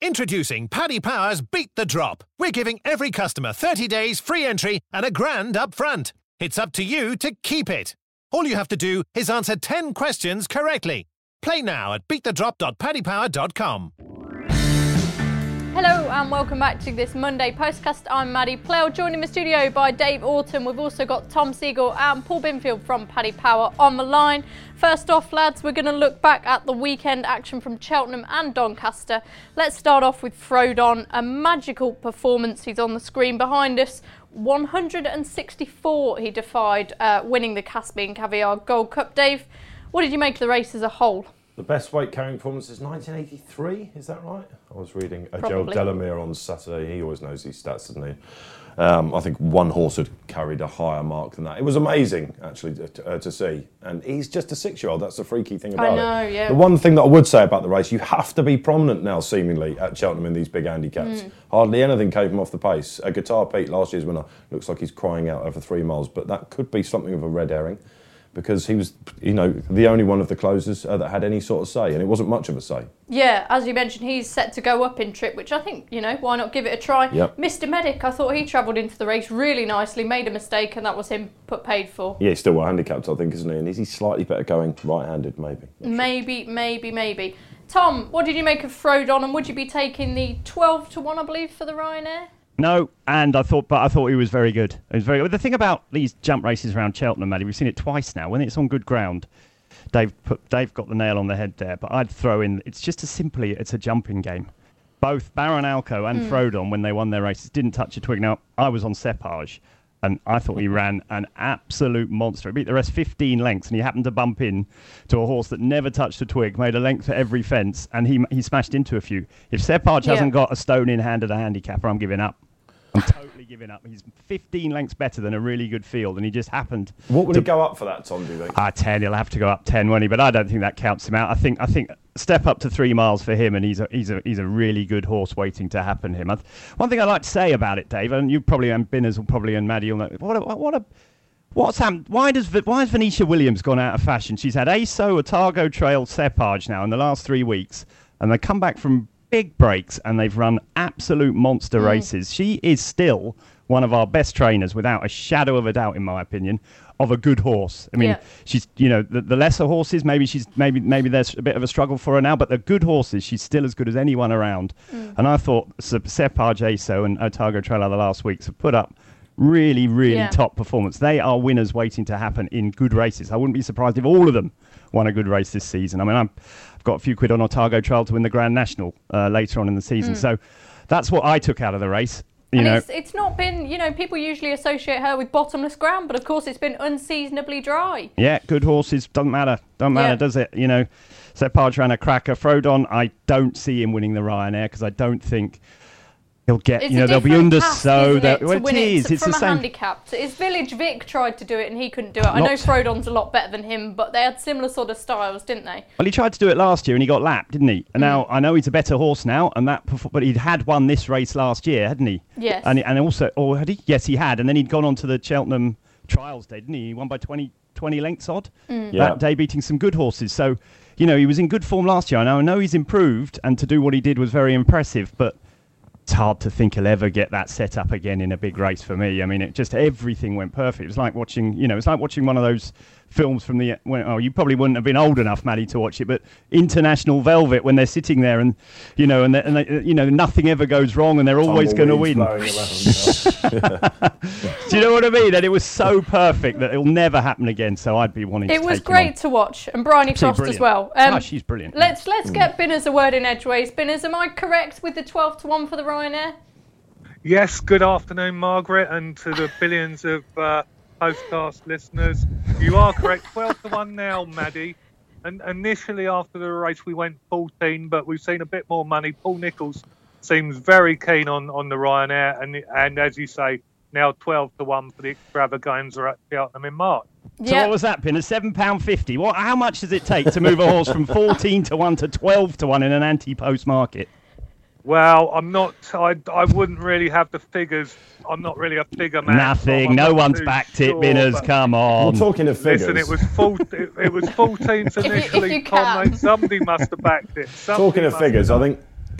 Introducing Paddy Power's Beat the Drop. We're giving every customer 30 days free entry and £1,000 up front. It's up to you to keep it. All you have to do is answer 10 questions correctly. Play now at beatthedrop.paddypower.com. Hello and welcome back to this Monday postcast. I'm Maddie Plell, joined in the studio by Dave Orton. We've also got Tom Siegel and Paul Binfield from Paddy Power on the line. First off, lads, we're going to look back at the weekend action from Cheltenham and Doncaster. Let's start off with Frodon, a magical performance. He's on the screen behind us. 164 he defied, winning the Caspian Caviar Gold Cup. Dave, what did you make of the race as a whole? The best weight carrying performance is 1983, is that right? I was reading Probably. Joel Delamere on Saturday. He always knows these stats, doesn't he? I think one horse had carried a higher mark than that. It was amazing, actually, to see. And he's just a 6-year-old. That's the freaky thing about it. I know, yeah. The one thing that I would say about the race, you have to be prominent now, seemingly, at Cheltenham in these big handicaps. Hardly anything came from off the pace. Guitar Pete, last year's winner, looks like he's crying out over 3 miles, but that could be something of a red herring, because he was, the only one of the closers that had any sort of say, and it wasn't much of a say. Yeah, as you mentioned, he's set to go up in trip, which I think, why not give it a try? Yep. Mr. Medic, I thought he travelled into the race really nicely, made a mistake, and that was him paid for. Yeah, he's still well handicapped, I think, isn't he? And is he slightly better going right-handed, maybe? Maybe. Tom, what did you make of Frodon, and would you be taking the 12-1, I believe, for the Ryanair? No, and I thought he was very good. It was very good. The thing about these jump races around Cheltenham, Maddie, we've seen it twice now. When it's on good ground, Dave got the nail on the head there. But I'd throw in, it's a jumping game. Both Baron Alco and Frodon, when they won their races, didn't touch a twig. Now, I was on Cepage, and I thought he ran an absolute monster. He beat the rest 15 lengths, and he happened to bump in to a horse that never touched a twig, made a length for every fence, and he smashed into a few. If Cepage hasn't got a stone in hand at a handicapper, I'm giving up. I'm totally giving up. He's 15 lengths better than a really good field, and he just happened. What would he go up for that, Tom, do you think? 10. He'll have to go up 10, won't he? But I don't think that counts him out. I think step up to 3 miles for him, and he's a really good horse waiting to happen him. One thing I'd like to say about it, Dave, and you probably and Binners will probably and Maddie will know. What's happened? Why has Venetia Williams gone out of fashion? She's had ASO, Otago Trail, Cepage now in the last 3 weeks, and they come back from big breaks and they've run absolute monster races. She is still one of our best trainers, without a shadow of a doubt, in my opinion, of a good horse. I mean, she's, the lesser horses, maybe there's a bit of a struggle for her now, but the good horses, she's still as good as anyone around. And I thought Cepage, ASO and Otago Trail the last weeks have put up really top performance. They are winners waiting to happen in good races. I wouldn't be surprised if all of them won a good race this season. I mean, I've got a few quid on Otago Trail to win the Grand National later on in the season. So that's what I took out of the race. It's not been, people usually associate her with bottomless ground, but of course it's been unseasonably dry. Yeah, good horses, doesn't matter, does it? Cepage ran a cracker. Frodon, I don't see him winning the Ryanair, because I don't think he'll get, they'll be undersowed. It's the same. Handicapped. His Village Vic tried to do it and he couldn't do it. I know Frodon's a lot better than him, but they had similar sort of styles, didn't they? Well, he tried to do it last year and he got lapped, didn't he? And now I know he's a better horse now, but he'd had won this race last year, hadn't he? Yes. And also, or had he? Yes, he had. And then he'd gone on to the Cheltenham Trials Day, didn't he? He won by 20 lengths odd that day, beating some good horses. So, he was in good form last year. I know he's improved, and to do what he did was very impressive, but it's hard to think he'll ever get that set up again in a big race for me. I mean, everything went perfect. It was like watching, one of those films from you probably wouldn't have been old enough, Maddie, to watch it, but International Velvet, when they're sitting there and, nothing ever goes wrong and they're always going to win. Do you know what I mean? And it was so perfect that it'll never happen again. So I'd be wanting to take him on. It was great to watch, and Bryony Frost as well. She's brilliant. Let's get Binners a word in edgeways. Binners, am I correct with the 12-1 for the Ryanair? Yes, good afternoon, Margaret, and to the billions of podcast listeners. You are correct, 12-1 now, Maddie. And initially after the race we went 14, but we've seen a bit more money. Paul Nicholls seems very keen on the Ryanair, and as you say, now 12-1 for the extravaganza at Cheltenham in March. So what was that, Pin? A £7.50. How much does it take to move a horse from 14-1 to 12-1 in an anti-post market? Well, I'm not. I wouldn't really have the figures. I'm not really a figure man. Nothing. No one's backed it, Binners. Come on. We're talking of figures. Listen, it was 14s initially. If you can. Somebody must have backed it. Talking of figures, I think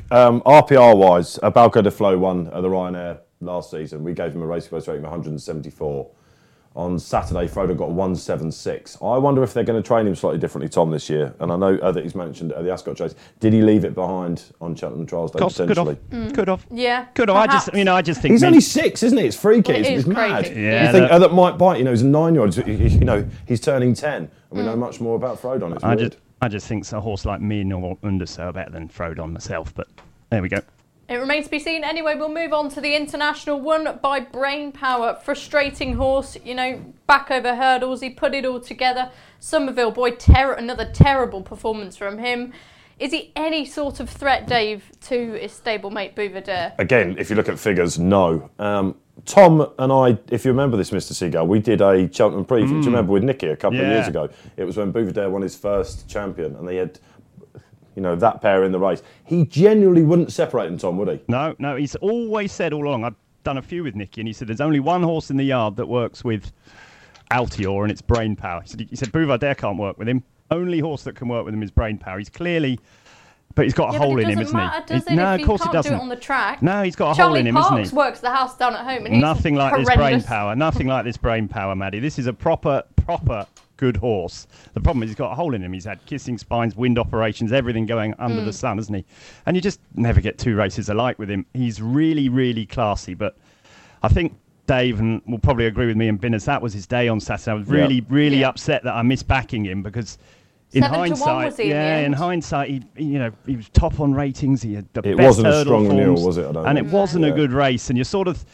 RPR-wise, Balco de Flo won at the Ryanair last season. We gave him a racing post rating of 174. On Saturday, Frodo got 176. I wonder if they're going to train him slightly differently, Tom, this year. And I know that he's mentioned the Ascot chase. Did he leave it behind on Cheltenham Trials Day, potentially? Could have. Yeah. Could have. I just think he's only 6, isn't he? It's freaky. Well, it's mad. Yeah. You think that might bite. He's a 9-year-old. He's turning 10, and we know much more about Frodon. It's weird. I just think a horse like me or Underso are better than Frodon myself. But there we go. It remains to be seen. Anyway, we'll move on to the international, won by Brain Power. Frustrating horse, back over hurdles. He put it all together. Somerville, boy, another terrible performance from him. Is he any sort of threat, Dave, to his stablemate Bouvardere? Again, if you look at figures, no. Tom and I, if you remember this, Mr. Seagull, we did a Cheltenham preview. Do you remember with Nicky a couple of years ago? It was when Bouvardere won his first champion, and they had that pair in the race. He genuinely wouldn't separate them, Tom, would he? No, he's always said all along, I've done a few with Nicky, and he said there's only one horse in the yard that works with Altior, and it's Brain Power. He said Bouvardere can't work with him. Only horse that can work with him is Brain Power. He's clearly... But he's got a hole in him, isn't he? No, of course it doesn't. Do it on the track. No, he's got a hole in him, isn't he? Charlie Parks works the house down at home, and he's nothing like horrendous. this Brain Power. Nothing like this Brain Power, Maddie. This is a proper good horse. The problem is he's got a hole in him. He's had kissing spines, wind operations, everything going under the sun, hasn't he? And you just never get two races alike with him. He's really, really classy. But I think Dave will probably agree with me and Binners, that was his day on Saturday. I was really upset that I missed backing him because... In hindsight, he was top on ratings. He had the best hurdle forms. It wasn't a strong renewal, was it? And it wasn't a good race. And you sort of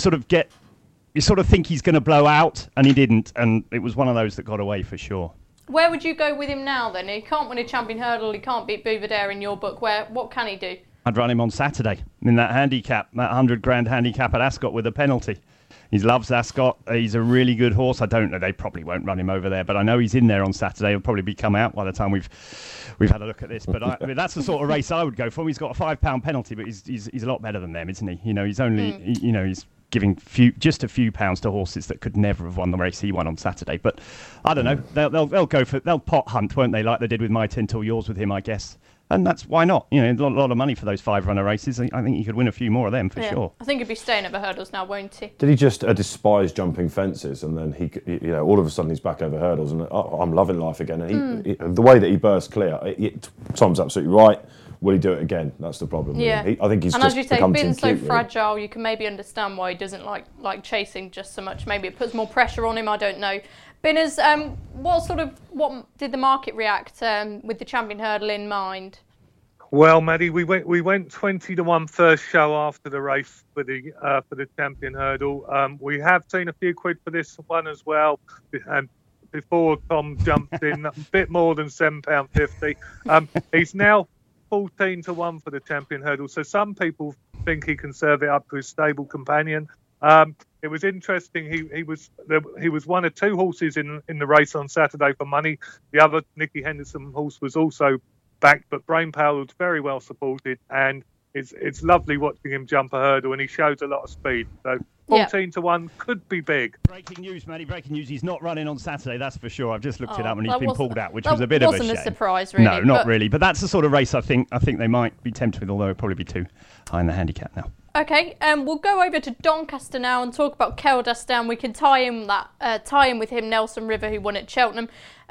think he's going to blow out, and he didn't. And it was one of those that got away for sure. Where would you go with him now then? He can't win a champion hurdle. He can't beat Bouvardere in your book. What can he do? I'd run him on Saturday in that handicap, that $100,000 handicap at Ascot with a penalty. He loves Ascot. He's a really good horse. I don't know. They probably won't run him over there, but I know he's in there on Saturday. He'll probably come out by the time we've had a look at this. But I mean, that's the sort of race I would go for. He's got a £5 penalty, but he's a lot better than them, isn't he? He's only he's giving just a few pounds to horses that could never have won the race he won on Saturday. But I don't know. They'll pot hunt, won't they? Like they did with My 10 Till Yours with him, I guess. And that's why not. A lot of money for those 5-runner races. I think he could win a few more of them for sure. I think he'll be staying over hurdles now, won't he? Did he just despise jumping fences, and then he all of a sudden he's back over hurdles, and I'm loving life again. And the way that he burst clear, Tom's absolutely right. Will he do it again? That's the problem. Yeah. I think he's and just as you say, become being so cute, fragile, you can maybe understand why he doesn't like chasing just so much. Maybe it puts more pressure on him. I don't know. Binners, what did the market react with the champion hurdle in mind? Well, Maddie, we went 20-1 first show after the race for the champion hurdle. We have seen a few quid for this one as well. And before Tom jumped in, a bit more than £7.50. He's now 14-1 for the champion hurdle. So some people think he can serve it up to his stable companion. It was interesting. He was one of two horses in the race on Saturday for money. The other Nicky Henderson horse was also back, but Brain Power was very well supported, and it's lovely watching him jump a hurdle, and he shows a lot of speed. So 14-1 could be big. Breaking news, Maddie. Breaking news. He's not running on Saturday, that's for sure. I've just looked it up, and he's been pulled out, which was a bit of a shame. Wasn't a surprise, really. No, not really. But that's the sort of race I think they might be tempted with, although it'll probably be too high in the handicap now. Okay, we'll go over to Doncaster now and talk about Keldastan. We can tie in with him, Nelson River, who won at Cheltenham.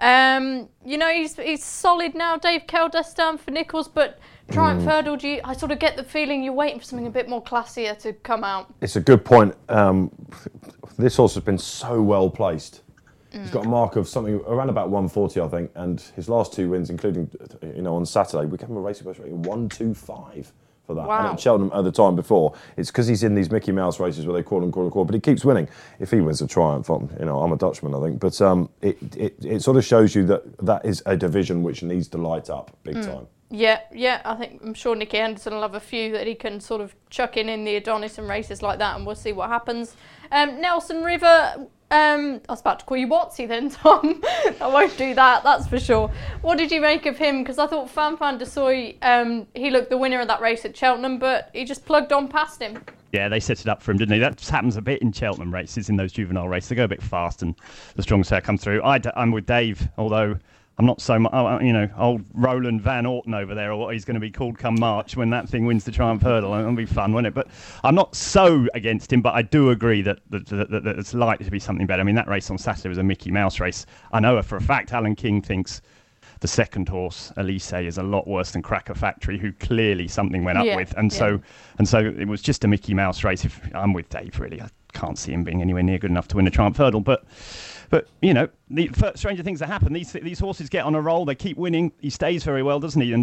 He's solid now, Dave, Keldastan for Nichols, but Triumph Hurdle, I sort of get the feeling you're waiting for something a bit more classier to come out. It's a good point. This horse has been so well placed. He's got a mark of something around about 140, I think, and his last two wins, including on Saturday, we gave him a racing post rating 125. For that. Wow. And at Cheltenham at the time before, it's because he's in these Mickey Mouse races where they call, but he keeps winning. If he wins a Triumph, I'm a Dutchman, I think. But it sort of shows you that is a division which needs to light up big time. Yeah. I'm sure Nicky Henderson will have a few that he can sort of chuck in the Adonis and races like that, and we'll see what happens. Nelson River. I was about to call you Watsy then, Tom. I won't do that, that's for sure. What did you make of him? Because I thought Fanfan de Soy, he looked the winner of that race at Cheltenham, but he just plugged on past him. Yeah, they set it up for him, didn't they? That just happens a bit in Cheltenham races, in those juvenile races. They go a bit fast and the strong set come through. I'm with Dave, although I'm not so much, old Roland Van Orton over there, or what he's going to be called come March when that thing wins the Triumph Hurdle. It'll be fun, won't it? But I'm not so against him, but I do agree that it's likely to be something better. I mean, that race on Saturday was a Mickey Mouse race. I know for a fact Alan King thinks the second horse, Elise, is a lot worse than Cracker Factory, who clearly something went up with. And so it was just a Mickey Mouse race. If I'm with Dave, really. I can't see him being anywhere near good enough to win the Triumph Hurdle. But the stranger things that happen. These horses get on a roll. They keep winning. He stays very well, doesn't he? And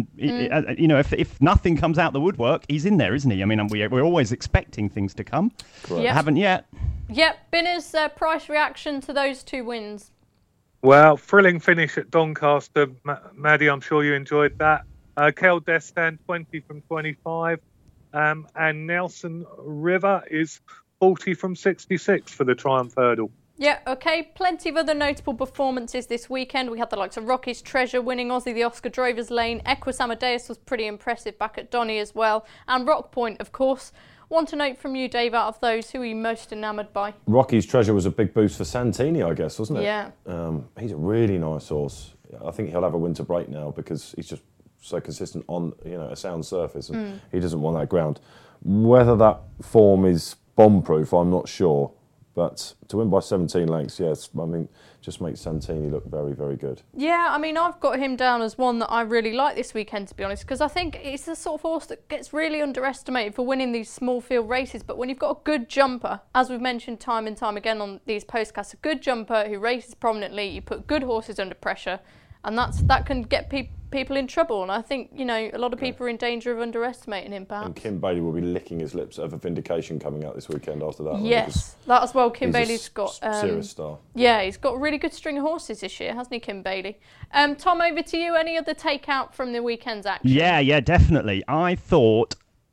if nothing comes out the woodwork, he's in there, isn't he? I mean, we're always expecting things to come. Yep. Haven't yet. Yep. Binner's price reaction to those 2 wins. Well, thrilling finish at Doncaster, Maddie. I'm sure you enjoyed that. Kel Destin 20 from 25, and Nelson River is 40 from 66 for the Triumph Hurdle. Yeah, okay. Plenty of other notable performances this weekend. We had the likes of Rocky's Treasure winning Aussie the Oscar Drovers Lane. Equus Amadeus was pretty impressive back at Donny as well. And Rock Point, of course. Want to note from you, Dave, out of those, who are you most enamoured by? Rocky's Treasure was a big boost for Santini, I guess, wasn't it? Yeah. He's a really nice horse. I think he'll have a winter break now because he's just so consistent on a sound surface, and he doesn't want that ground. Whether that form is bomb-proof, I'm not sure. But to win by 17 lengths, yes, I mean, just makes Santini look very, very good. Yeah, I mean, I've got him down as one that I really like this weekend, to be honest, because I think it's the sort of horse that gets really underestimated for winning these small field races. But when you've got a good jumper, as we've mentioned time and time again on these postcasts, a good jumper who races prominently, you put good horses under pressure, and that can get people in trouble. And I think, a lot of people are in danger of underestimating him, perhaps. And Kim Bailey will be licking his lips over Vindication coming out this weekend after that. Yes, that as well. Kim Bailey's got serious star. Yeah, he's got a really good string of horses this year, hasn't he, Kim Bailey? Tom, over to you. Any other takeout from the weekend's action? Yeah, definitely. I thought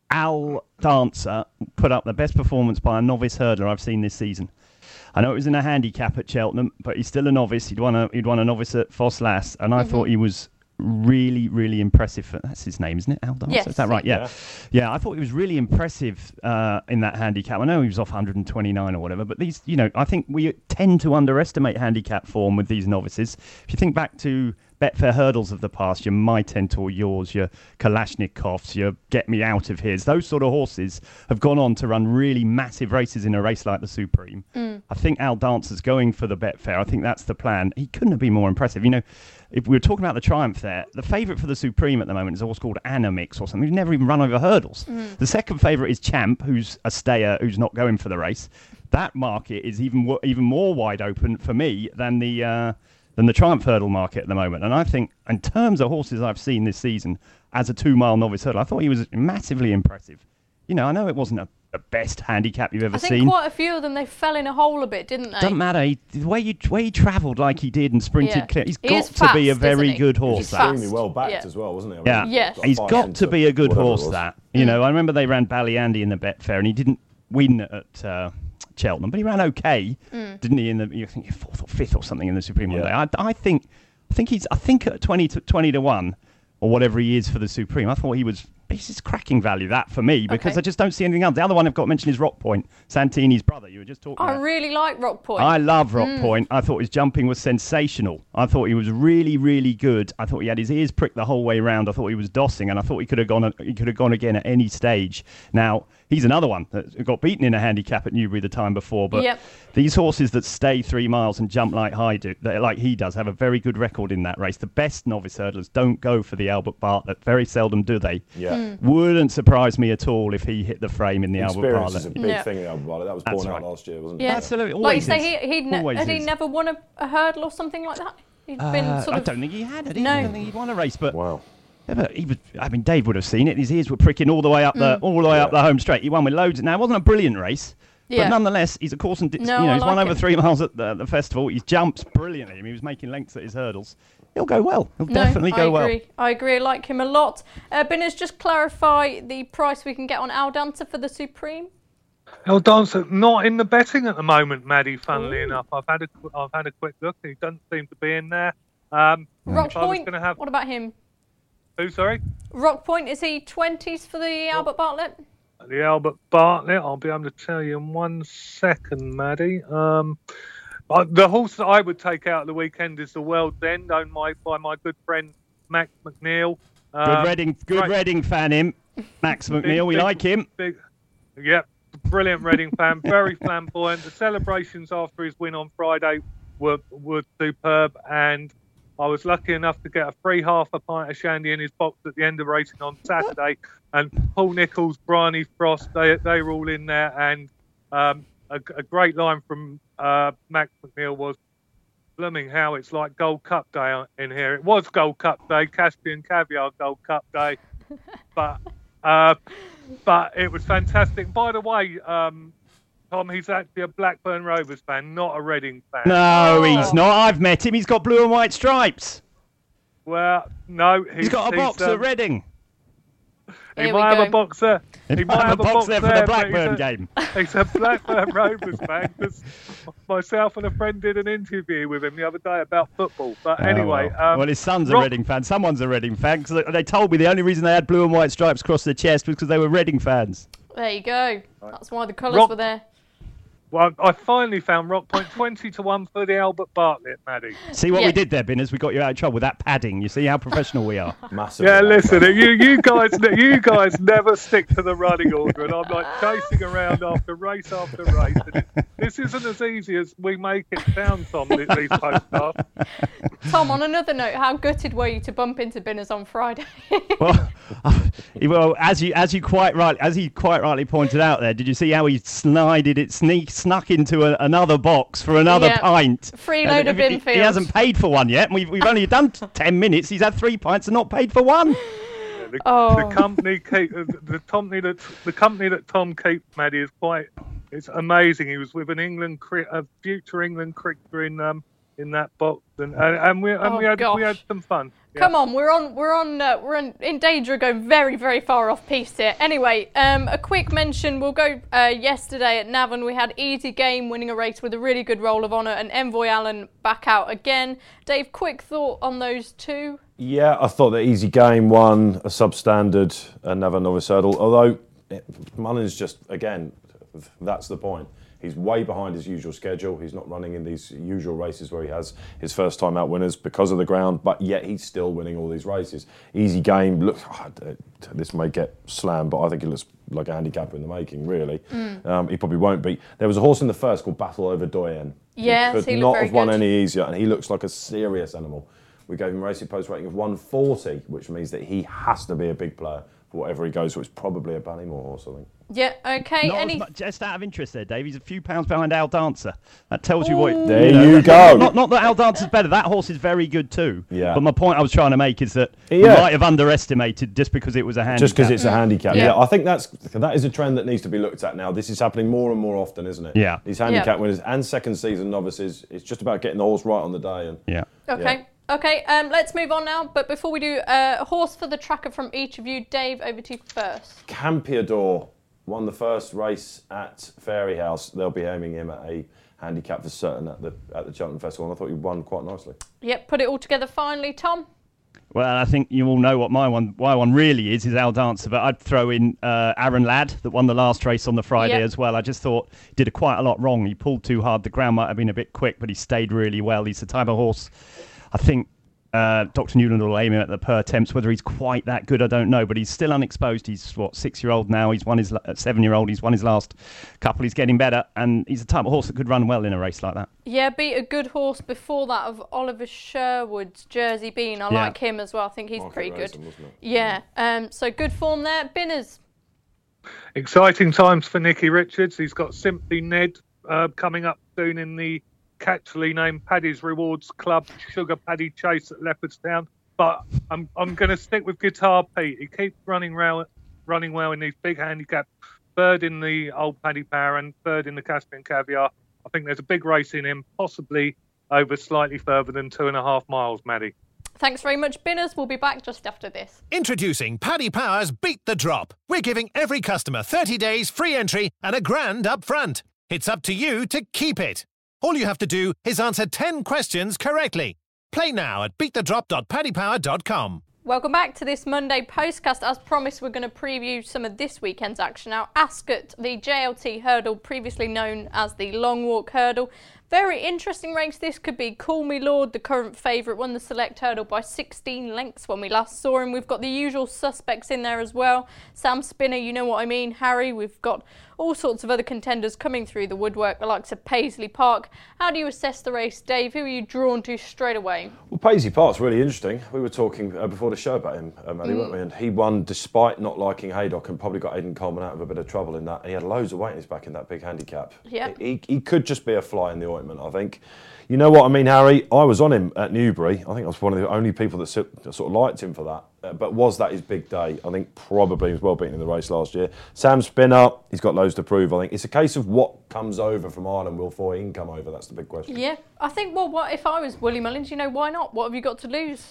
Al Dancer put up the best performance by a novice hurdler I've seen this season. I know it was in a handicap at Cheltenham, but he's still a novice. He'd won a novice at Foss Lass, and I thought he was really, really impressive. That's his name, isn't it? Al Dancer? Yes. Is that right? Yeah. I thought he was really impressive in that handicap. I know he was off 129 or whatever, but these, I think we tend to underestimate handicap form with these novices. If you think back to Betfair hurdles of the past, your My Tentor, yours, your Kalashnikovs, your Get Me Out of Here's, those sort of horses have gone on to run really massive races in a race like the Supreme. I think Al Dancer's going for the Betfair. I think that's the plan. He couldn't have been more impressive. If we were talking about the Triumph there, the favourite for the Supreme at the moment is a horse called Anamix or something. He's never even run over hurdles. The second favourite is Champ, who's a stayer, who's not going for the race. That market is even more wide open for me than the Triumph Hurdle market at the moment. And I think, in terms of horses I've seen this season as a 2-mile novice hurdle, I thought he was massively impressive. I know it wasn't the best handicap you've ever seen. I think quite a few of them, they fell in a hole a bit, didn't they? Doesn't matter. The way he travelled like he did and sprinted clear, he's got fast, to be a very good horse. He's extremely well backed as well, wasn't he? I mean, he's got to be a good horse, that. I remember they ran Ballyandy in the Betfair, and he didn't win at Cheltenham, but he ran okay, didn't he? I think 4th or 5th or something in the Supreme one day. I think at 20 to 1 or whatever he is for the Supreme. I thought he's just cracking value, that, for me, because I just don't see anything else. The other one I've got to mention is Rock Point, Santini's brother. You were just talking about. I really like Rock Point. I love Rock Point. I thought his jumping was sensational. I thought he was really, really good. I thought he had his ears pricked the whole way round. I thought he was dossing, and I thought he could have gone again at any stage. Now, he's another one that got beaten in a handicap at Newbury the time before, but these horses that stay 3 miles and jump like he does have a very good record in that race. The best novice hurdlers don't go for the Albert Bartlett. Very seldom do they. Wouldn't surprise me at all if he hit the frame in the Albert Bartlett. Experience is a big thing in Albert Bartlett. That was born out last year, wasn't it? Yeah, absolutely. Like you say, had he never won a hurdle or something like that? He'd been I don't think he had. No. I don't think he'd won a race, but. Wow. Yeah, but he was. I mean, Dave would have seen it. His ears were pricking all the way up up the home straight. He won with loads. Now, it wasn't a brilliant race, but nonetheless, he's a course and he's won over 3 miles at the festival. He jumps brilliantly. I mean, he was making lengths at his hurdles. He'll go well. He'll definitely go well. I agree. I like him a lot. Binners, just clarify the price we can get on Al Dancer for the Supreme. Al Dancer not in the betting at the moment, Maddie. Funnily enough, I've had a quick look. He doesn't seem to be in there. Rock Point. What about him? Who, sorry? Rock Point, is he 20s for the Albert Bartlett? The Albert Bartlett, I'll be able to tell you in 1 second, Maddie. The horse that I would take out of the weekend is the World's End, owned by my good friend Max McNeil. Good Reading fan, him. Max McNeil, we like him. Yep, brilliant Reading fan, very flamboyant. The celebrations after his win on Friday were superb, and I was lucky enough to get a free half a pint of shandy in his box at the end of racing on Saturday. And Paul Nicholls, Bryony Frost, they were all in there. And a great line from Max McNeil was, blooming how it's like Gold Cup Day in here. It was Gold Cup Day, Caspian Caviar Gold Cup Day. But it was fantastic. By the way, Tom, he's actually a Blackburn Rovers fan, not a Reading fan. No, he's not. I've met him. He's got blue and white stripes. Well, no. He's got a box at Reading. He might have a boxer. He might have a box there for the Blackburn game. He's a Blackburn Rovers fan, because myself and a friend did an interview with him the other day about football. But anyway. Well, his son's a Reading fan. Someone's a Reading fan, because they told me the only reason they had blue and white stripes across their chest was because they were Reading fans. There you go. That's why the colours were there. Well, I finally found Rock Point 20-1 for the Albert Bartlett, Maddie. See what we did there, Binners? We got you out of trouble with that padding. You see how professional we are. Massive. Yeah, listen, you guys never stick to the running order, and I'm like chasing around after race after race. And this isn't as easy as we make it sound, Tom, these podcasts. Tom, on another note, how gutted were you to bump into Binners on Friday? Well, as he quite rightly pointed out there, did you see how he snuck into another box for another pint? Freeloader Binfield. He hasn't paid for one yet. And we've only done 10 minutes. He's had 3 pints and not paid for one. The company that Tom keeps, Maddie, is it's amazing. He was with a future England cricketer in that box, and we had some fun. Yeah. Come on, we're in danger of going very, very far off piste here. Anyway, a quick mention. We'll go yesterday at Navan. We had Easy Game winning a race with a really good roll of honour, and Envoy Allen back out again. Dave, quick thought on those two? Yeah, I thought the Easy Game won a substandard Navan Novice Hurdle, although Mullins just, again, that's the point. He's way behind his usual schedule. He's not running in these usual races where he has his first time out winners because of the ground, but yet he's still winning all these races. Easy Game, look, this may get slammed, but I think it looks like a handicapper in the making, really. He probably won't be. There was a horse in the first called Battle Over Doyen. Yeah, he could not have won any easier, and he looks like a serious animal. We gave him a Racing Post rating of 140, which means that he has to be a big player for whatever he goes, so it's probably a Ballymore horse, I think. Yeah, okay. Just out of interest there, Dave, he's a few pounds behind Al Dancer. That tells you what... There you go. Not that Al Dancer's better. That horse is very good too. Yeah. But my point I was trying to make is that we might have underestimated just because it was a handicap. Just because it's a handicap. Yeah, I think that is a trend that needs to be looked at now. This is happening more and more often, isn't it? Yeah. These handicap winners and second season novices, it's just about getting the horse right on the day. And Okay. Okay, let's move on now. But before we do, a horse for the tracker from each of you. Dave, over to you first. Campeador won the first race at Fairyhouse. They'll be aiming him at a handicap for certain at the Cheltenham Festival, and I thought he won quite nicely. Yep, put it all together finally, Tom. Well, I think you all know what my one really is Al Dancer, but I'd throw in Aaron Ladd that won the last race on the Friday as well. I just thought he did quite a lot wrong. He pulled too hard. The ground might have been a bit quick, but he stayed really well. He's the type of horse, I think, Dr. Newland will aim him at the per attempts. Whether he's quite that good, I don't know. But he's still unexposed. He's 6-year-old now. He's won his 7-year-old. He's won his last couple. He's getting better, and he's the type of horse that could run well in a race like that. Yeah, beat a good horse before that of Oliver Sherwood's Jersey Bean. I like him as well. I think he's pretty good. So good form there. Binners. Exciting times for Nicky Richards. He's got Simply Ned coming up soon in the catchily named Paddy's Rewards Club Sugar Paddy Chase at Leopardstown, but I'm going to stick with Guitar Pete. He keeps running well in these big handicaps. Third in the Old Paddy Power and third in the Caspian Caviar. I think there's a big race in him, possibly over slightly further than 2.5 miles, Maddie. Thanks very much, Binners. We'll be back just after this. Introducing Paddy Power's Beat the Drop. We're giving every customer 30 days free entry and £1,000 up front. It's up to you to keep it. All you have to do is answer 10 questions correctly. Play now at beatthedrop.paddypower.com. Welcome back to this Monday postcast. As promised, we're going to preview some of this weekend's action. Now, Ascot, the JLT hurdle, previously known as the Long Walk Hurdle, Very interesting race this could be. Call Me Lord, the current favourite, won the Select Hurdle by 16 lengths when we last saw him. We've got the usual suspects in there as well. Sam Spinner, you know what I mean, Harry. We've got all sorts of other contenders coming through the woodwork, the likes of Paisley Park. How do you assess the race, Dave? Who are you drawn to straight away? Well, Paisley Park's really interesting. We were talking before the show about him, Maddie, weren't we? And he won despite not liking Haydock and probably got Aidan Coleman out of a bit of trouble in that. And he had loads of weight in his back in that big handicap. Yeah. He could just be a fly in the ointment, I think. You know what I mean, Harry? I was on him at Newbury. I think I was one of the only people that sort of liked him for that. But was that his big day? I think probably he was well beaten in the race last year. Sam Spinner, he's got loads to prove. I think it's a case of what comes over from Ireland. Will Foy come over? That's the big question. Yeah, I think, well, what if I was Willie Mullins, why not? What have you got to lose?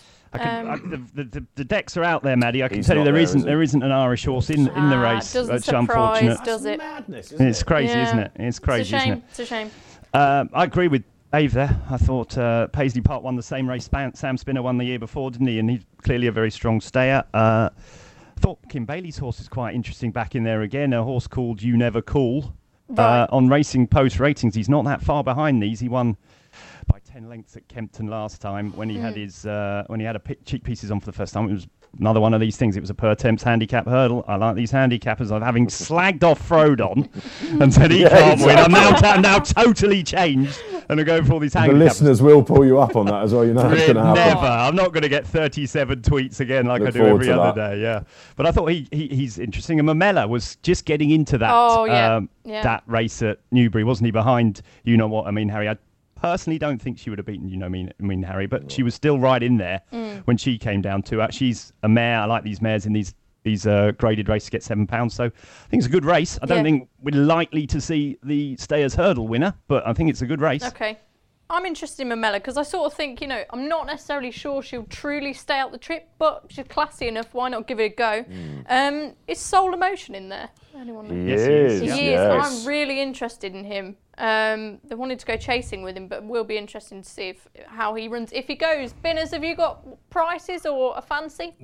The decks are out there, Maddie. I can He's tell you not there isn't an Irish horse in the race. Doesn't which surprise, unfortunate. does it? Madness, isn't It's crazy, isn't it? It's crazy, isn't it? It's a shame. I agree with Dave there. I thought Paisley Park won the same race Sam Spinner won the year before, didn't he? And he's clearly a very strong stayer. I thought Kim Bailey's horse is quite interesting back in there again. A horse called You Never Call. Right. On Racing Post ratings, he's not that far behind these. He won by 10 lengths at Kempton last time when he had his cheek pieces on for the first time. It was another one of these things. It was a per temps handicap hurdle. I like these handicappers. I'm having slagged off Frodon and said he can't win. I'm now totally changed and I go for all these The handicappers. listeners will pull you up on that as well. You know it's going to happen. Never. I'm not going to get 37 tweets again like Look I do forward every to other that. day. Yeah, but I thought he's interesting. And Mamela was just getting into that that race at Newbury, wasn't he? Behind You Know What I Mean, Harry. I personally don't think she would have beaten You Know What I Mean, Harry, but she was still right in there when she came down to it. She's a mare. I like these mares in these graded races get £7. So I think it's a good race. I don't think we're likely to see the Stayers Hurdle winner, but I think it's a good race. Okay. I'm interested in Mamela because I sort of think, I'm not necessarily sure she'll truly stay out the trip, but she's classy enough. Why not give it a go? Is Soul Emotion in there? Anyone know? He is. He is. Yes. I'm really interested in him. They wanted to go chasing with him, but it will be interesting to see how he runs. If he goes, Binners, have you got prices or a fancy?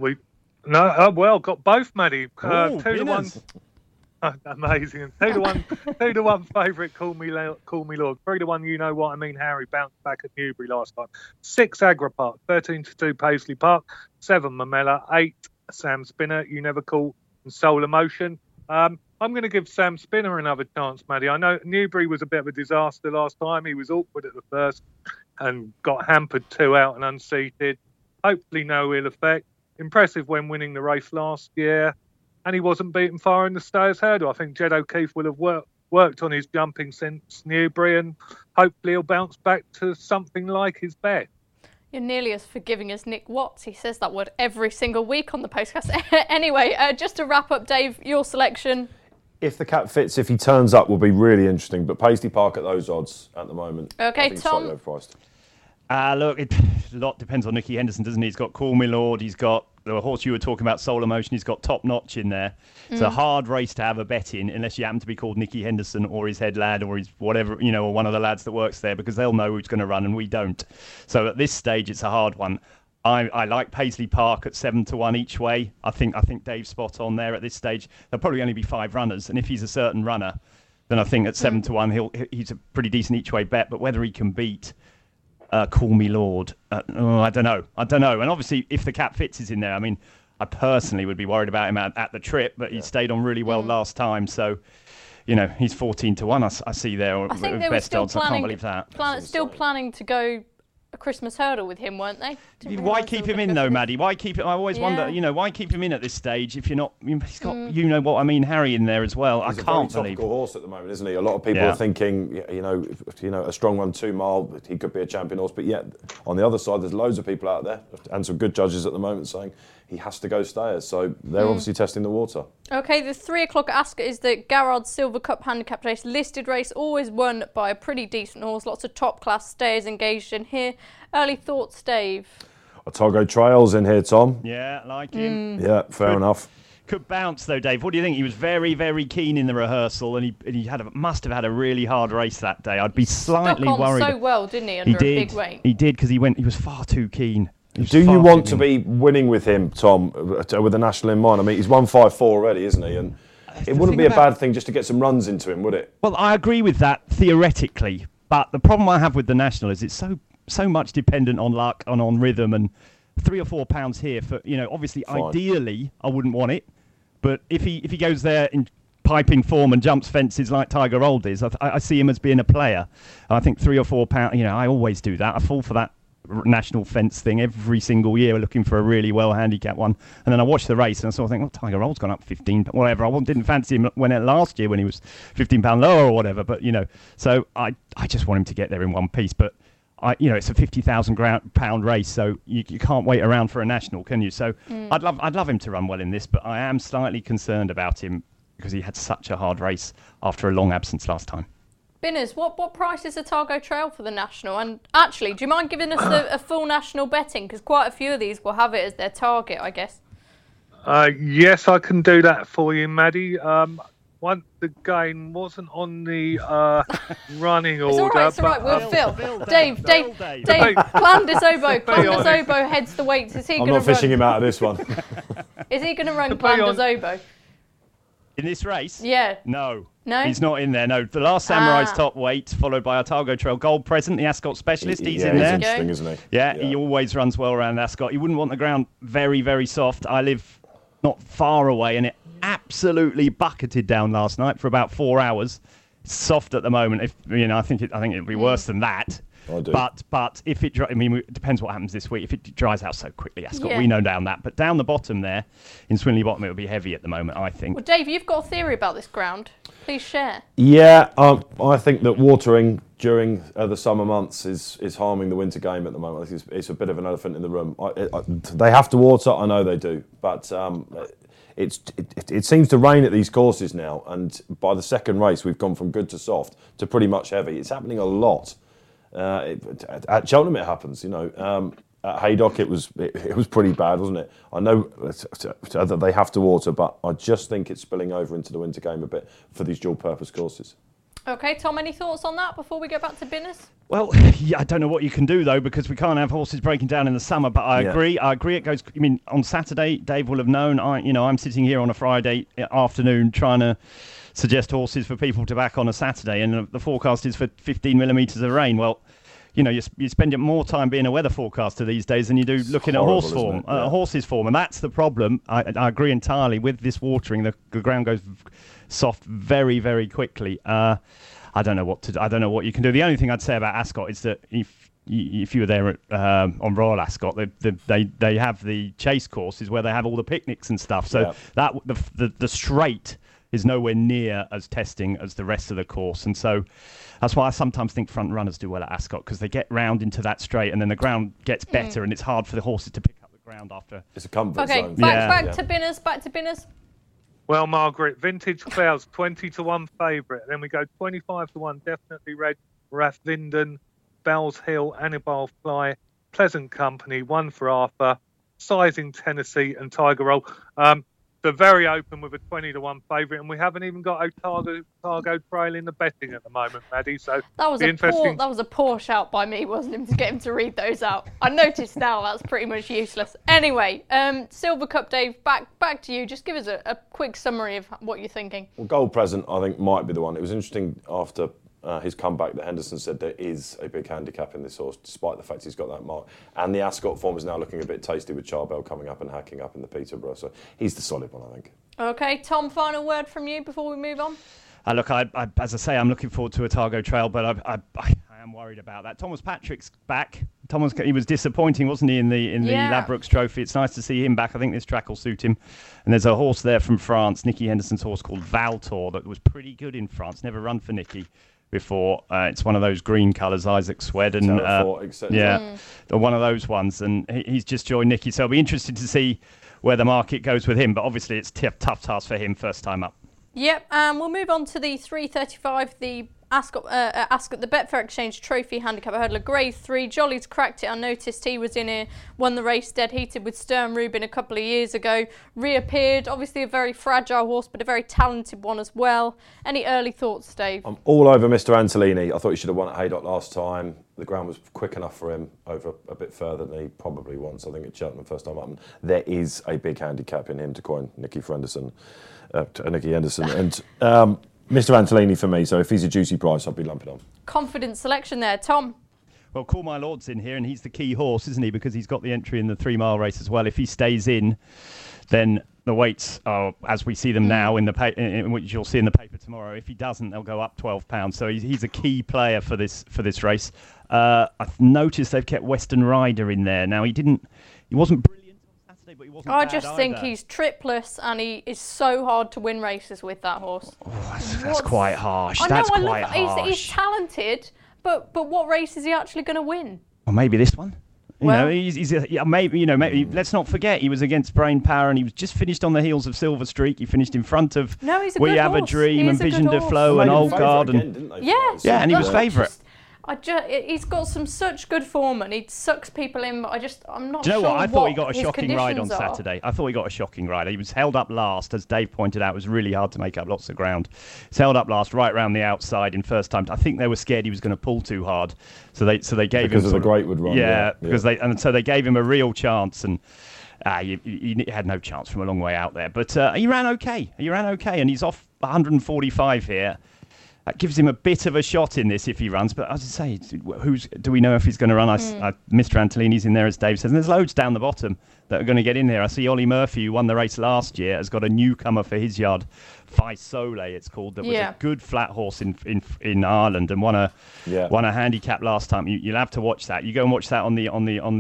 Got both, Maddie. 2 to 1. Binners. Amazing. 2 to 1 favourite, Call Me Lord. 3 to 1, You Know What I Mean, Harry, bounced back at Newbury last time. 6 Agra Park, 13 to 2 Paisley Park, 7 Mamela, 8 Sam Spinner, You Never Call, and Soul Emotion. I'm going to give Sam Spinner another chance, Maddie. I know Newbury was a bit of a disaster last time. He was awkward at the first and got hampered 2 out and unseated. Hopefully no ill effect. Impressive when winning the race last year. And he wasn't beaten far in the Stayers Hurdle. I think Jed O'Keefe will have worked on his jumping since Newbury, and hopefully he'll bounce back to something like his best. You're nearly as forgiving as Nick Watts. He says that word every single week on the podcast. Anyway, just to wrap up, Dave, your selection. If the cap fits, if he turns up, will be really interesting. But Paisley Park at those odds at the moment. Okay, I think Tom. slightly overpriced. Look, a lot depends on Nicky Henderson, doesn't he? He's got Call Me Lord, he's got the horse you were talking about, Soul Emotion, he's got Top Notch in there. It's a hard race to have a bet in unless you happen to be called Nicky Henderson or his head lad or his whatever, or one of the lads that works there, because they'll know who's going to run and we don't. So at this stage, it's a hard one. I like Paisley Park at 7 to 1 each way. I think Dave's spot on there at this stage. There'll probably only be 5 runners, and if he's a certain runner, then I think at 7 to 1 he's a pretty decent each way bet. But whether he can beat Call Me Lord, I don't know. And obviously, if the cap fits is in there, I mean, I personally would be worried about him at the trip, but he stayed on really well last time. So, he's 14 to 1. I see there. I think they were best still odds. I can't believe that. planning to go a Christmas hurdle with him, weren't they? Why keep him in though, Maddie? Why keep it? I always wonder, why keep him in at this stage if you're not? He's got, You Know What I Mean, Harry in there as well. He's I can't a very believe. topical horse at the moment, isn't he? A lot of people are thinking, a strong 1-2 mile, he could be a champion horse. But yet, on the other side, there's loads of people out there and some good judges at the moment saying he has to go Stayers. So they're obviously testing the water. Okay, the 3 o'clock at Ascot is the Garrard Silver Cup handicap race, listed race, always won by a pretty decent horse. Lots of top class stayers engaged in here. Early thoughts, Dave? Otago Trails in here, Tom. Yeah, like him. Yeah, fair enough. Could bounce though, Dave. What do you think? He was very, very keen in the rehearsal, and he must have had a really hard race that day. I'd be slightly Stuck on worried. so well, didn't he? Under a big weight. He did, because he was far too keen. Do you want to be winning with him, Tom, with the national in mind? I mean, he's won 5-4 already, isn't he? And it wouldn't be a bad thing just to get some runs into him, would it? Well, I agree with that theoretically, But the problem I have with the National is it's so much dependent on luck and on rhythm, and £3 or £4 here for, obviously, Fine. ideally, I wouldn't want it. But if he goes there in piping form and jumps fences like Tiger Old is, I see him as being a player. And I think £3 or £4, I always do that. I fall for that National fence thing every single year, looking for a really well handicapped one. And then I watch the race and I sort of think, well, Tiger Old's gone up 15, whatever. I didn't fancy him last year when he was £15 lower or whatever. But, so I just want him to get there in one piece. But it's a £50,000 race, so you can't wait around for a National, can you? So I'd love him to run well in this, but I am slightly concerned about him because he had such a hard race after a long absence last time. Binners, what price is Otago Trail for the National? And actually, do you mind giving us a full National betting? Because quite a few of these will have it as their target, I guess. Yes, I can do that for you, Maddie. Once the game wasn't on the running order. It's all right. We'll Phil. Dave. Clandes Oboe heads the weights. Is he I'm not fishing him out of this one. Is he going to run Clandes Oboe? In this race? Yeah. No. No? He's not in there, no. The Last Samurai's top weight, followed by Otago Trail Gold Present, the Ascot specialist. He's in there. He's interesting, isn't he? Yeah, he always runs well around Ascot. You wouldn't want the ground very, very soft. I live not far away, and it absolutely bucketed down last night for about 4 hours. It's soft at the moment. I think it'll be worse than that. I do. But if it it depends what happens this week. If it dries out so quickly, Ascot, we know down that. But down the bottom there, in Swinley Bottom, it will be heavy at the moment, I think. Well, Dave, you've got a theory about this ground. Please share. Yeah, I think that watering during the summer months is harming the winter game at the moment. I think it's a bit of an elephant in the room. They have to water, I know they do, but it seems to rain at these courses now, and by the second race we've gone from good to soft to pretty much heavy. It's happening a lot. At Cheltenham it happens, At Haydock it was pretty bad, wasn't it? I know that they have to water, but I just think it's spilling over into the winter game a bit for these dual purpose courses. Okay, Tom, any thoughts on that before we go back to Binners? Well, I don't know what you can do, though, because we can't have horses breaking down in the summer, but I agree it goes... on Saturday, Dave will have known, I'm sitting here on a Friday afternoon trying to suggest horses for people to back on a Saturday, and the forecast is for 15 millimetres of rain. Well, you spend more time being a weather forecaster these days than you do looking at horse form, horses form, and that's the problem. I agree entirely with this watering. The ground goes soft very, very quickly. I don't know what to do. I don't know what you can do. The only thing I'd say about Ascot is that if you were there on Royal Ascot, they have the chase courses where they have all the picnics and stuff. So that the straight is nowhere near as testing as the rest of the course, and so that's why I sometimes think front runners do well at Ascot, because they get round into that straight and then the ground gets better and it's hard for the horses to pick up the ground after. It's a comfort zone. Back to Binners. Well, Margaret, Vintage Clouds 20-1 favourite. Then we go 25-1, definitely red. Rathvinden, Bells Hill, Annibal Fly, Pleasant Company, one for Arthur, Sizing Tennessee, and Tiger Roll. They're very open with a 20-1 favourite, and we haven't even got Otago Trail in the betting at the moment, Maddie. So that was a poor shout by me, wasn't it, to get him to read those out? I noticed now that's pretty much useless. Anyway, Silver Cup, Dave, back to you. Just give us a quick summary of what you're thinking. Well, Gold Present, I think, might be the one. It was interesting after his comeback that Henderson said there is a big handicap in this horse, despite the fact he's got that mark. And the Ascot form is now looking a bit tasty with Charbel coming up and hacking up in the Peterborough. So he's the solid one, I think. Okay, Tom, final word from you before we move on? Look, as I say, I'm looking forward to Otago Trail, but I am worried about that. Thomas Patrick's back. He was disappointing, wasn't he, in the Ladbrokes Trophy? It's nice to see him back. I think this track will suit him. And there's a horse there from France, Nicky Henderson's horse called Valtor, that was pretty good in France. Never run for Nicky before. It's one of those green colours, Isaac Swed, and one of those ones. And he's just joined Nicky, so I'll be interested to see where the market goes with him. But obviously, it's a tough task for him first time up. Yep, we'll move on to the 3:35, the Ascot, the Betfair Exchange Trophy handicap hurdler, Grade 3. Jolly's cracked it unnoticed. He was in here, won the race dead heated with Sturm Rubin a couple of years ago. Reappeared, obviously a very fragile horse, but a very talented one as well. Any early thoughts, Dave? I'm all over Mr. Antolini. I thought he should have won at Haydock last time. The ground was quick enough for him over a bit further than he probably wants. I think at Cheltenham first time up. And there is a big handicap in him, to coin Nicky Henderson. And Mr. Antolini for me, so if he's a juicy price, I'll be lumping on. confident selection there. Tom? Well, Call My Lord's in here, and he's the key horse, isn't he? Because he's got the entry in the 3 mile race as well. If he stays in, then the weights are, as we see them now, in which you'll see in the paper tomorrow. If he doesn't, they'll go up £12. So he's a key player for this race. I've noticed they've kept Western Rider in there. Now, he wasn't brilliant on Saturday, but he wasn't I bad just either. think he's tripless, and he is so hard to win races with that horse. Oh, that's quite harsh. I know, That's I quite love harsh. He's talented, but what race is he actually going to win? Or maybe this one. Well- Maybe let's not forget he was against Brain Power, and he was just finished on the heels of Silver Streak. He finished in front of No, he's a We good Have a horse. Dream He and is a good Vision de horse. Flow They and made him Old favourite Guard. again, didn't they? Yes. Yeah, and he was favourite. He's got some such good form, and he sucks people in, but I'm not Do you know sure what? I thought he got a his shocking ride on conditions are. Saturday. I thought he got a shocking ride. He was held up last, as Dave pointed out. It was really hard to make up lots of ground. He's held up last, right round the outside in first time. I think they were scared he was going to pull too hard, so they gave Because him of the Greatwood run. Yeah, so they gave him a real chance, and he had no chance from a long way out there. But he ran okay. And he's off 145 here. That gives him a bit of a shot in this if he runs. But as I say, do we know if he's going to run? Mr. Antolini's in there, as Dave says. And there's loads down the bottom that are going to get in there. I see Ollie Murphy, who won the race last year, has got a newcomer for his yard, Fai Sole, it's called. That was a good flat horse in Ireland and won a handicap last time. You'll have to watch that. You go and watch that on the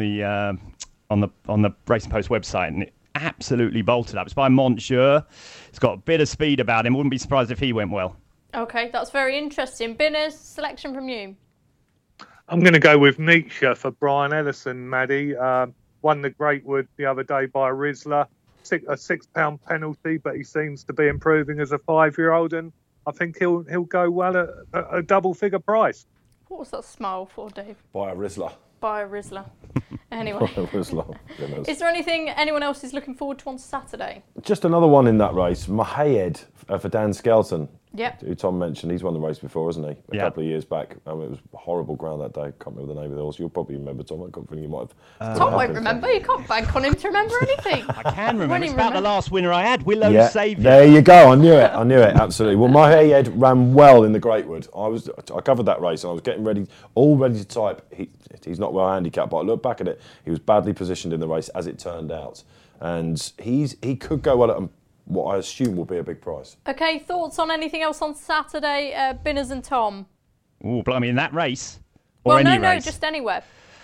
Racing Post website, and it absolutely bolted up. It's by Monsieur. It's got a bit of speed about him. Wouldn't be surprised if he went well. Okay, that's very interesting. Binners, selection from you. I'm going to go with Nietzsche for Brian Ellison, Maddie. Won the Greatwood the other day by Rizzler. A £6 penalty, but he seems to be improving as a 5-year-old, and I think he'll go well at a double-figure price. What was that smile for, Dave? By a Rizzler. By a Rizzler. Anyway. Is there anyone else is looking forward to on Saturday? Just another one in that race, Mahayed for Dan Skelton. Yep. Who Tom mentioned. He's won the race before, hasn't he? A Yeah. couple of years back. It was horrible ground that day. Can't remember the name of the horse. You'll probably remember, Tom. I can't think you might have. Tom won't remember. You can't bank on him to remember anything. I can remember. Won't It's he about the remember? last winner I had, Willow Saviour. There you go. I knew it. Absolutely. Well, Mahayed ran well in the Greatwood. I covered that race, and I was getting ready to type. He's not well handicapped, but I looked back at it. He was badly positioned in the race, as it turned out, and he could go well at what I assume will be a big price. Okay, thoughts on anything else on Saturday, Binners and Tom? Oh, blimey, in that race? Or Well, any no, race? just anywhere.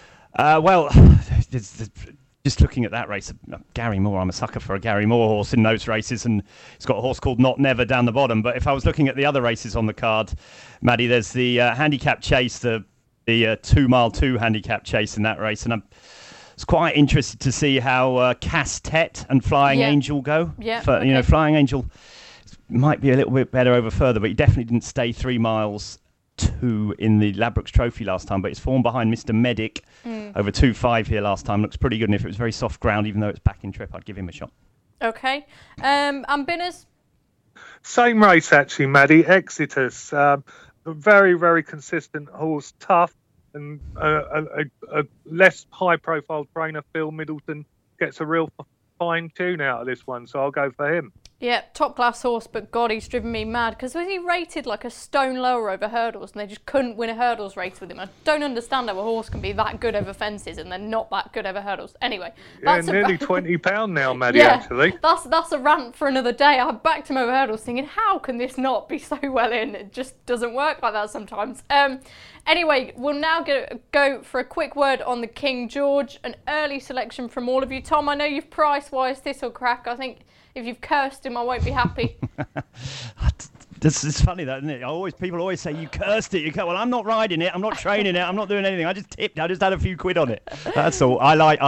Just looking at that race, Gary Moore, I'm a sucker for a Gary Moore horse in those races, and he's got a horse called Not Never down the bottom. But if I was looking at the other races on the card, Maddie, there's the handicap chase, the 2 mile 2 handicap chase in that race, and I'm quite interested to see how Castet and Flying Angel go. Yeah, Flying Angel might be a little bit better over further, but he definitely didn't stay 3 miles 2 in the Ladbrokes Trophy last time, but it's formed behind Mr. Medic over 2.5 here last time. Looks pretty good, and if it was very soft ground, even though it's back in trip, I'd give him a shot. Okay. And Binners? Same race, actually, Maddie. Exitus. A very, very consistent horse, tough, and a less high-profile trainer, Phil Middleton, gets a real fine tune out of this one, so I'll go for him. Yeah, top class horse, but God, he's driven me mad because was he rated like a stone lower over hurdles, and they just couldn't win a hurdles race with him. I don't understand how a horse can be that good over fences and then not that good over hurdles. Anyway, that's nearly £20 now, Maddie. yeah, Actually, that's a rant for another day. I backed him over hurdles, thinking, how can this not be so well in? It just doesn't work like that sometimes. Anyway, we'll now go for a quick word on the King George, an early selection from all of you. Tom, I know you've price-wise Thistlecrack. I think if you've cursed him, I won't be happy. It's funny that, isn't it? People always say you cursed it. Well, I'm not riding it. I'm not training it. I'm not doing anything. I just tipped. I just had a few quid on it. That's all.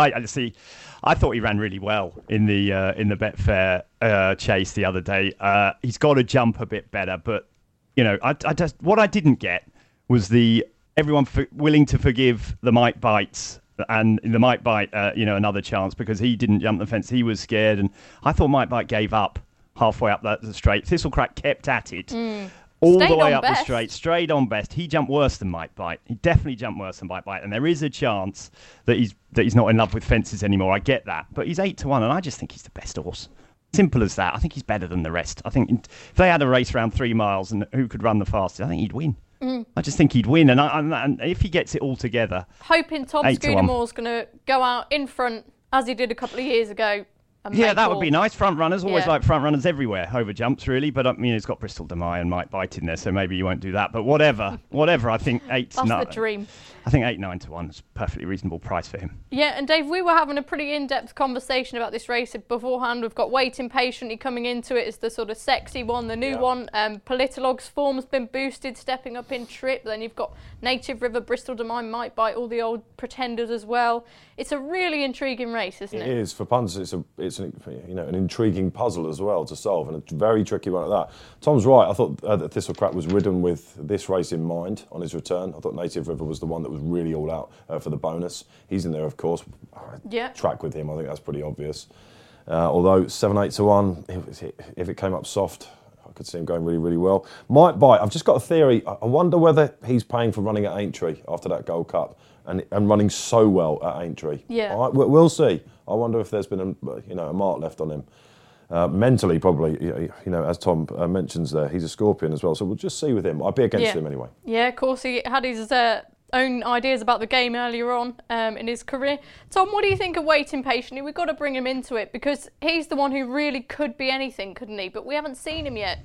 I thought he ran really well in the Betfair chase the other day. He's got to jump a bit better, but what I didn't get was everyone willing to forgive the Mike Bites. And the Mike Bite, another chance because he didn't jump the fence. He was scared, and I thought Mike Bite gave up halfway up the straight. Thistlecrack kept at it all Stayed the way on up best. the straight, straight on best. He jumped worse than Mike Bite. He definitely jumped worse than Mike Bite, and there is a chance that he's not in love with fences anymore. I get that, but he's 8-1, and I just think he's the best horse. Simple as that. I think he's better than the rest. I think if they had a race around 3 miles and who could run the fastest, I think he'd win. I just think he'd win, and if he gets it all together, hoping Tom 8 to 1. Scudamore's going to go out in front as he did a couple of years ago. Yeah, that would be nice. Front runners, always Yeah. like front runners everywhere, over jumps really. But I mean, it's got Bristol Demai and Mike Bite in there, so maybe you won't do that. But whatever. I think 8. That's the dream. I think 8-9 to 1 is a perfectly reasonable price for him. Yeah, and Dave, we were having a pretty in-depth conversation about this race beforehand. We've got Waiting Patiently coming into it as the sort of sexy one, the new one. Politolog's form's been boosted, stepping up in trip. Then you've got Native River, Bristol Demai, Might Bite, all the old pretenders as well. It's a really intriguing race, isn't it? It is. For punters, it's an intriguing puzzle as well to solve, and a very tricky one at that. Tom's right. I thought that Thistlecrack was ridden with this race in mind on his return. I thought Native River was the one that was really all out for the bonus. He's in there, of course. Yeah. Track with him, I think that's pretty obvious. Although 7-8 to 1, if it came up soft, I could see him going really, really well. Might Bite. I've just got a theory. I wonder whether he's paying for running at Aintree after that Gold Cup and running so well at Aintree. Yeah. We'll see. I wonder if there's been a mark left on him. Mentally, probably, as Tom mentions there, he's a Scorpion as well. So we'll just see with him. I'd be against him anyway. Yeah, of course, he had his own ideas about the game earlier on in his career. Tom, what do you think of Waiting Patiently? We've got to bring him into it because he's the one who really could be anything, couldn't he? But we haven't seen him yet.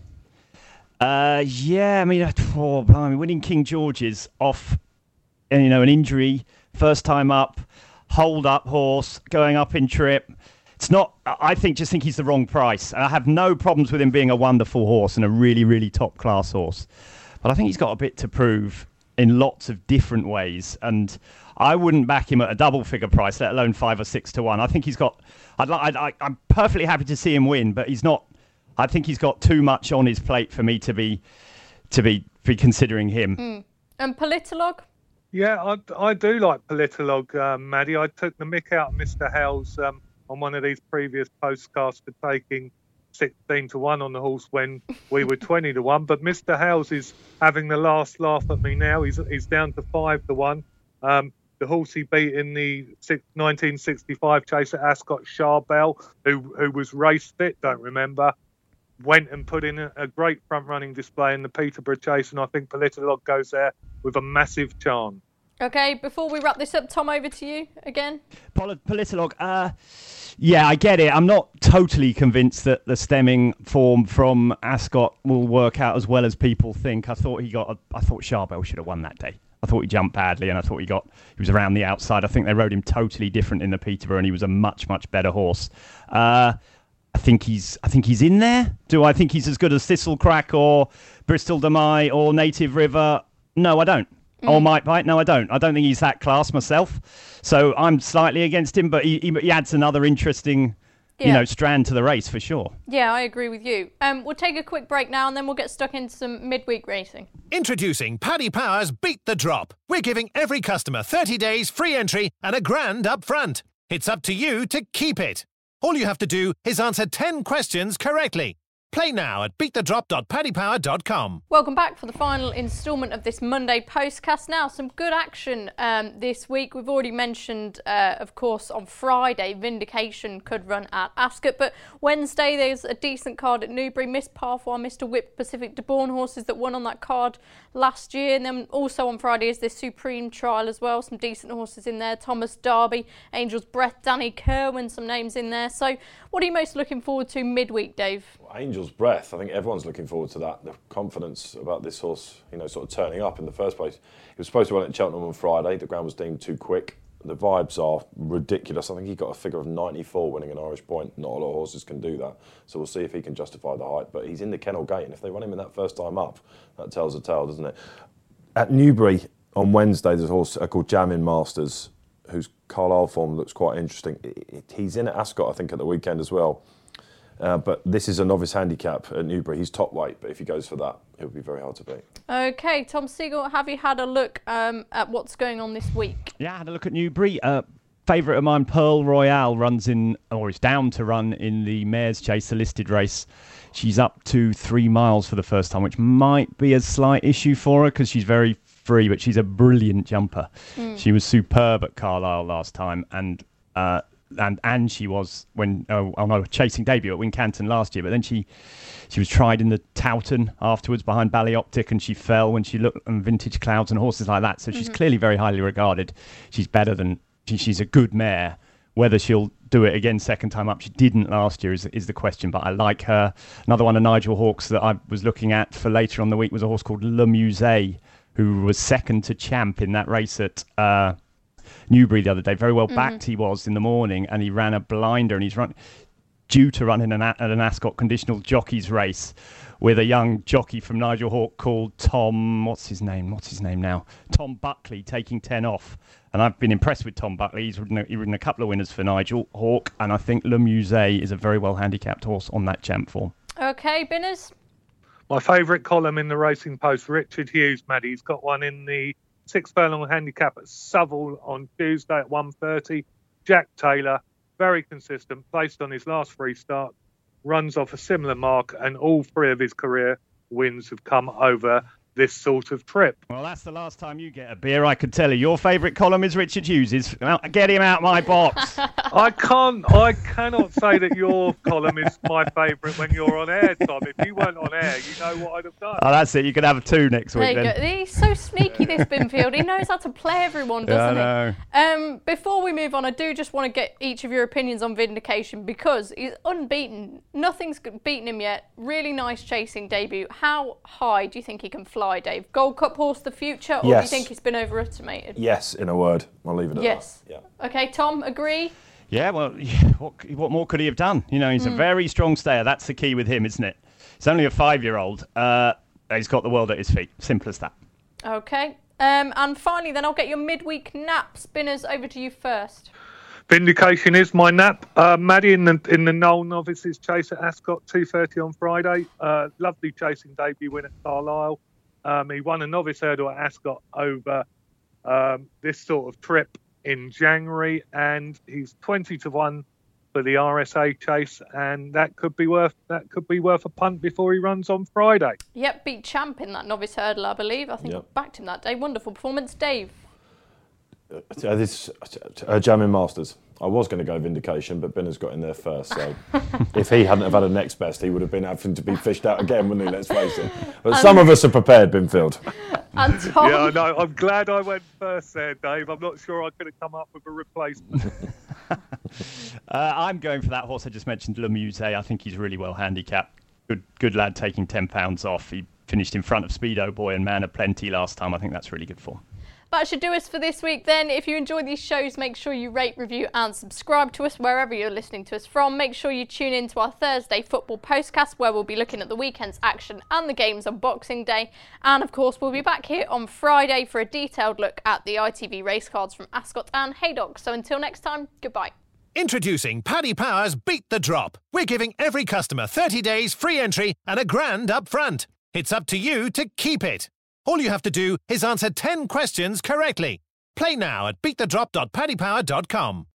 Yeah, I mean, winning King George's off, an injury, first time up, hold up horse, going up in trip. It's not, I just think he's the wrong price. I have no problems with him being a wonderful horse and a really, really top class horse. But I think he's got a bit to prove in lots of different ways. And I wouldn't back him at a double figure price, let alone 5 or 6 to 1. I think he's got, I'm perfectly happy to see him win, but he's not, I think he's got too much on his plate for me to be considering him. And Politolog? Yeah, I do like Politolog, Maddie. I took the mick out of Mr. Howes on one of these previous postcasts for taking 16 to 1 on the horse when we were 20 to 1. But Mr. Howes is having the last laugh at me now. He's down to 5 to 1. The horse he beat in the 1965 chase at Ascot, Charbel, who was race fit, don't remember, went and put in a great front running display in the Peterborough chase, and I think Politolog goes there with a massive chance. Okay, before we wrap this up, Tom, over to you again. Politolog, yeah, I get it. I'm not totally convinced that the stemming form from Ascot will work out as well as people think. I thought Charbel should have won that day. I thought he jumped badly, and I thought he was around the outside. I think they rode him totally different in the Peterborough, and he was a much, much better horse. I think he's in there. Do I think he's as good as Thistlecrack or Bristol Demai or Native River? No, I don't. Or Might Bite? No, I don't. I don't think he's that class myself. So I'm slightly against him, but he adds another interesting, strand to the race for sure. Yeah, I agree with you. We'll take a quick break now and then we'll get stuck into some midweek racing. Introducing Paddy Power's Beat the Drop. We're giving every customer 30 days free entry and a grand up front. It's up to you to keep it. All you have to do is answer 10 questions correctly. Play now at beatthedrop.paddypower.com. Welcome back for the final instalment of this Monday postcast. Now, some good action this week. We've already mentioned, of course, on Friday, Vindication could run at Ascot, but Wednesday there's a decent card at Newbury. Miss Parfois, Mr. Whip, Pacific de Bourne horses that won on that card last year. And then also on Friday is this Supreme Trial as well. Some decent horses in there. Thomas Darby, Angel's Breath, Danny Kerwin, some names in there. So what are you most looking forward to midweek, Dave? Angel's Breath, I think everyone's looking forward to that. The confidence about this horse, sort of turning up in the first place. He was supposed to run at Cheltenham on Friday. The ground was deemed too quick. The vibes are ridiculous. I think he got a figure of 94 winning an Irish Point. Not a lot of horses can do that. So we'll see if he can justify the height. But he's in the kennel gate, and if they run him in that first time up, that tells a tale, doesn't it? At Newbury on Wednesday, there's a horse called Jamin Masters, whose Carlisle form looks quite interesting. He's in at Ascot, I think, at the weekend as well. But this is a novice handicap at Newbury. He's top weight, but if he goes for that, it would be very hard to beat. Okay, Tom Siegel, have you had a look at what's going on this week? Yeah, I had a look at Newbury. Favourite of mine, Pearl Royale, is down to run in the Mayor's Chase, the listed race. She's up to 3 miles for the first time, which might be a slight issue for her because she's very free, but she's a brilliant jumper. She was superb at Carlisle last time, and and she was on a chasing debut at Wincanton last year. But then she was tried in the Towton afterwards behind Ballyoptic, and she fell when she looked on Vintage Clouds and horses like that. So she's clearly very highly regarded. She's better than she's a good mare. Whether she'll do it again second time up, she didn't last year, is the question. But I like her. Another one of Nigel Hawkes that I was looking at for later on the week was a horse called Le Musée, who was second to Champ in that race at Newbury the other day. Very well backed he was in the morning, and he ran a blinder, and he's due to run in an Ascot conditional jockeys race with a young jockey from Nigel Hawke called Tom, what's his name now? Tom Buckley, taking 10 off. And I've been impressed with Tom Buckley. He's ridden a couple of winners for Nigel Hawke, and I think Le Musée is a very well handicapped horse on that Champ form. Okay, Binners? My favourite column in the Racing Post, Richard Hughes, Maddie. He's got one in the 6 furlong handicap at Southall on Tuesday at 1:30. Jack Taylor, very consistent, placed on his last 3 starts, runs off a similar mark, and all 3 of his career wins have come over this sort of trip. Well, that's the last time you get a beer, I could tell you. Your favourite column is Richard Hughes's. Get him out my box. I cannot say that your column is my favourite when you're on air, Tom. If you weren't on air, you know what I'd have done. Oh, that's it. You could have 2 next week then. He's so sneaky, this Binfield. He knows how to play everyone, doesn't he? Before we move on, I do just want to get each of your opinions on Vindication, because he's unbeaten. Nothing's beaten him yet. Really nice chasing debut. How high do you think he can fly, Dave? Gold Cup horse the future, or do you think he's been overestimated? Yes, in a word. I'll leave it at that. Yeah. Okay, Tom, agree? Yeah, well, what more could he have done? You know, he's a very strong stayer. That's the key with him, isn't it? He's only a 5-year-old. He's got the world at his feet. Simple as that. Okay. And finally, then I'll get your midweek nap. Spinners, over to you first. Vindication is my nap. Maddie in the Knoll Novices Chase at Ascot, 2:30 on Friday. Lovely chasing debut win at Carlisle. He won a novice hurdle at Ascot over this sort of trip in January, and he's 20-1 for the RSA Chase, and that could be worth a punt before he runs on Friday. Yep, beat Champ in that novice hurdle, I believe. I think I backed him that day. Wonderful performance, Dave. Jamin Masters. I was going to go Vindication, but Binner's got in there first. So if he hadn't have had a next best, he would have been having to be fished out again, wouldn't he? Let's face it. But some of us are prepared, Binfield. And Tom. Yeah, no, I'm glad I went first there, Dave. I'm not sure I could have come up with a replacement. I'm going for that horse I just mentioned, Le Musée. I think he's really well handicapped. Good lad, taking £10 off. He finished in front of Speedo Boy and Man of Plenty last time. I think that's really good form. That should do us for this week then. If you enjoy these shows, make sure you rate, review and subscribe to us wherever you're listening to us from. Make sure you tune in to our Thursday football postcast, where we'll be looking at the weekend's action and the games on Boxing Day. And of course, we'll be back here on Friday for a detailed look at the ITV race cards from Ascot and Haydock. So until next time, goodbye. Introducing Paddy Power's Beat the Drop. We're giving every customer 30 days free entry and £1,000 up front. It's up to you to keep it. All you have to do is answer 10 questions correctly. Play now at beatthedrop.paddypower.com.